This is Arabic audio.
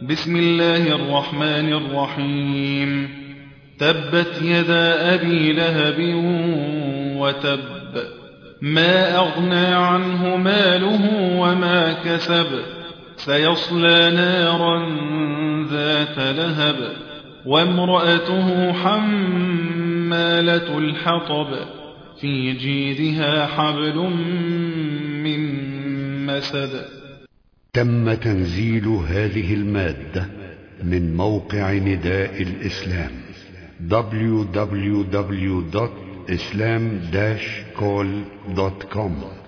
بسم الله الرحمن الرحيم. تبت يدا أبي لهب وتب، ما أغنى عنه ماله وما كسب، سيصلى نارا ذات لهب، وامرأته حمالة الحطب، في جيدها حبل من مسد. تم تنزيل هذه المادة من موقع نداء الإسلام www.islam-call.com